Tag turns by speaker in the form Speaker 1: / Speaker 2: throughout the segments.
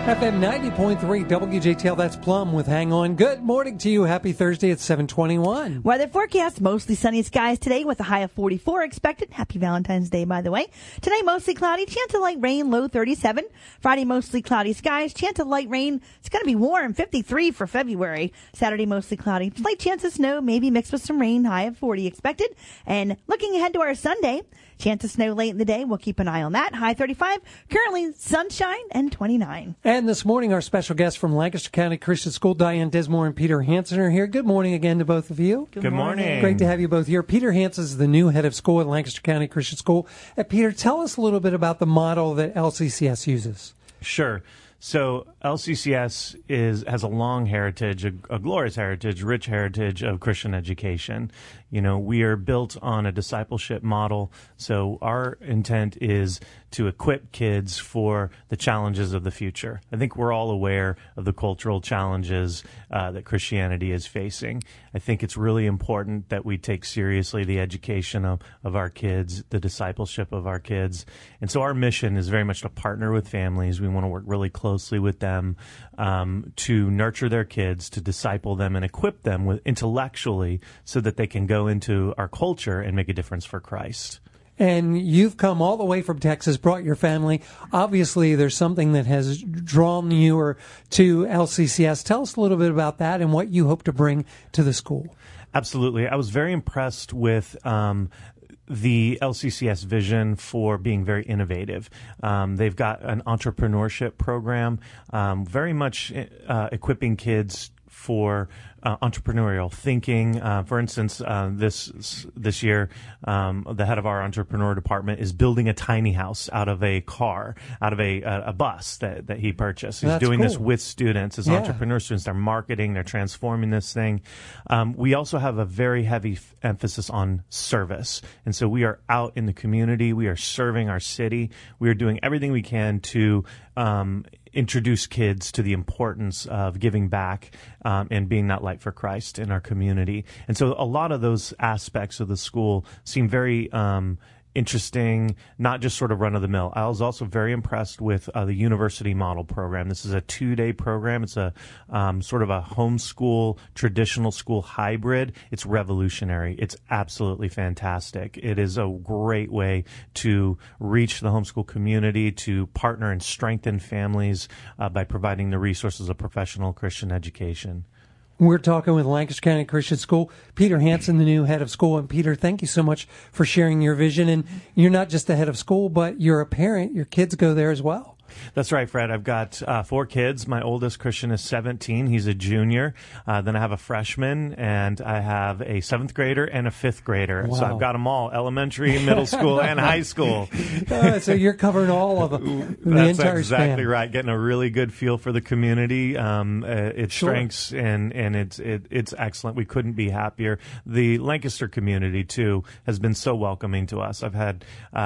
Speaker 1: FM 90.3 WJTL, that's Plum with Hang On. Good morning to you. Happy Thursday at 7:21.
Speaker 2: Weather forecast, mostly sunny skies today with a high of 44 expected. Happy Valentine's Day, by the way. Today, mostly cloudy, chance of light rain, low 37. Friday, mostly cloudy skies, chance of light rain. It's going to be warm, 53 for February. Saturday, mostly cloudy, slight chance of snow, maybe mixed with some rain, high of 40 expected. And looking ahead to our Sunday, chance of snow late in the day. We'll keep an eye on that. High 35. Currently sunshine and 29.
Speaker 1: And this morning, our special guests from Lancaster County Christian School, Diane Dismore and Peter Hansen, are here. Good morning again to both of you.
Speaker 3: Good morning.
Speaker 1: Great to have you both here. Peter Hansen is the new head of school at Lancaster County Christian School. Peter, tell us a little bit about the model that LCCS uses.
Speaker 3: Sure. So LCCS has a long heritage, a glorious heritage, rich heritage of Christian education. You know, we are built on a discipleship model, so our intent is to equip kids for the challenges of the future. I think we're all aware of the cultural challenges that Christianity is facing. I think it's really important that we take seriously the education of our kids, the discipleship of our kids. And so our mission is very much to partner with families. We want to work really closely with them to nurture their kids, to disciple them and equip them with intellectually so that they can go into our culture and make a difference for Christ.
Speaker 1: And you've come all the way from Texas, brought your family. Obviously, there's something that has drawn you to LCCS. Tell us a little bit about that and what you hope to bring to the school.
Speaker 3: Absolutely. I was very impressed with the LCCS vision for being very innovative. They've got an entrepreneurship program, very much equipping kids for entrepreneurial thinking. For instance, this year, the head of our entrepreneur department is building a tiny house out of a car, out of a bus that he purchased. He's doing this with students as entrepreneur students. They're marketing, they're transforming this thing. We also have a very heavy emphasis on service. And so we are out in the community. We are serving our city. We are doing everything we can to introduce kids to the importance of giving back and being that light for Christ in our community. And so a lot of those aspects of the school seem very interesting, not just sort of run-of-the-mill. I was also very impressed with the university model program. This is a 2-day program. It's a sort of a homeschool, traditional school hybrid. It's revolutionary. It's absolutely fantastic. It is a great way to reach the homeschool community, to partner and strengthen families by providing the resources of professional Christian education.
Speaker 1: We're talking with Lancaster County Christian School, Peter Hansen, the new head of school. And Peter, thank you so much for sharing your vision. And you're not just the head of school, but you're a parent. Your kids go there as well.
Speaker 3: That's right, Fred. I've got 4 kids. My oldest, Christian, is 17. He's a junior. Then I have a freshman, and I have a 7th grader and a 5th grader. Wow. So I've got them all, elementary, middle school, and high school.
Speaker 1: So you're covering all of them, the
Speaker 3: That's
Speaker 1: entire
Speaker 3: exactly
Speaker 1: span.
Speaker 3: right. Getting a really good feel for the community, its strengths, and it's excellent. We couldn't be happier. The Lancaster community, too, has been so welcoming to us. I've had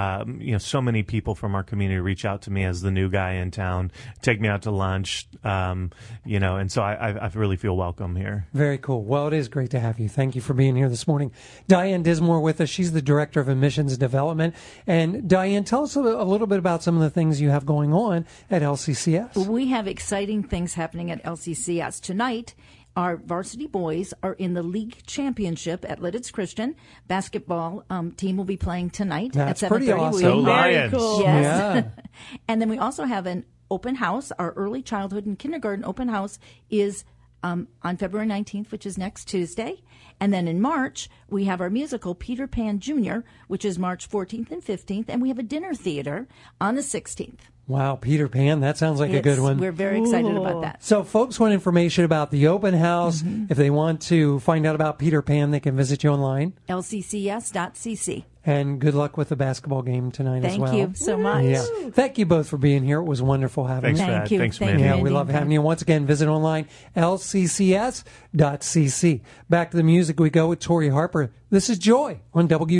Speaker 3: so many people from our community reach out to me as the new guy in town, take me out to lunch, and so I really feel welcome here.
Speaker 1: Very cool. Well, it is great to have you. Thank you for being here this morning. Diane Dismore with us. She's the Director of Admissions Development. And Diane, tell us a little bit about some of the things you have going on at LCCS.
Speaker 4: We have exciting things happening at LCCS. Tonight, our varsity boys are in the league championship at Lidditz Christian. Basketball team will be playing tonight
Speaker 1: That's
Speaker 4: at 7:30.
Speaker 1: pretty awesome.
Speaker 3: Go
Speaker 4: Very
Speaker 3: Lions.
Speaker 4: cool. Yes.
Speaker 1: Yeah.
Speaker 4: And then we also have an open house. Our early childhood and kindergarten open house is on February 19th, which is next Tuesday. And then in March, we have our musical Peter Pan Jr., which is March 14th and 15th. And we have a dinner theater on the 16th.
Speaker 1: Wow, Peter Pan, that sounds like a good one.
Speaker 4: We're very excited about that.
Speaker 1: So folks want information about the open house. If they want to find out about Peter Pan, they can visit you online.
Speaker 4: lccs.cc.
Speaker 1: And good luck with the basketball game tonight as well.
Speaker 4: Thank you so much.
Speaker 1: Yeah. Thank you both for being here. It was wonderful having
Speaker 3: Thanks,
Speaker 1: you.
Speaker 3: Fred.
Speaker 4: Thank you.
Speaker 3: Thanks,
Speaker 4: Thank
Speaker 3: Mandy.
Speaker 4: you,
Speaker 1: Yeah, we
Speaker 4: Mandy.
Speaker 1: love having you. Once again, visit online, lccs.cc. Back to the music we go with Tori Harper. This is Joy on